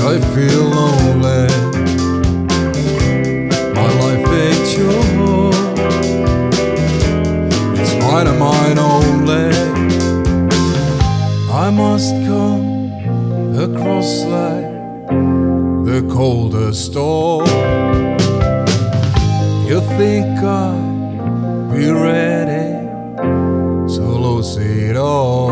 I feel lonely. My life ain't yours, it's mine and mine only. I must come across like the coldest storm. You think I'd be ready to lose it all?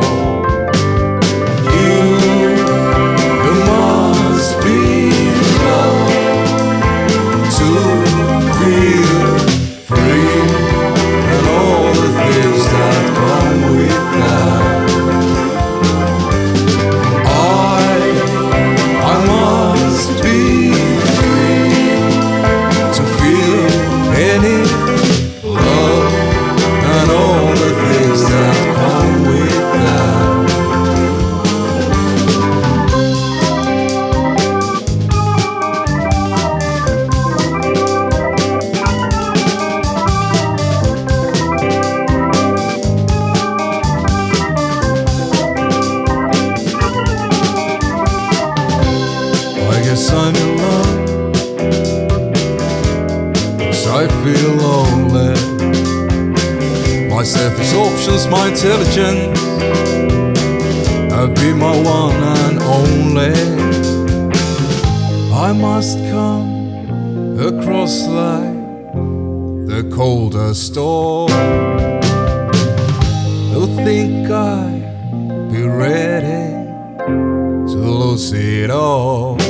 You must be loved to feel free, and all the things that come with that. I must be free to feel any love and all the things that come with that. I guess I'm in love, 'cause I feel lonely. My self-absorption's my intelligence, I'll be my one and only. I must come across like the coldest storm. You'll think I'd be ready to lose it all.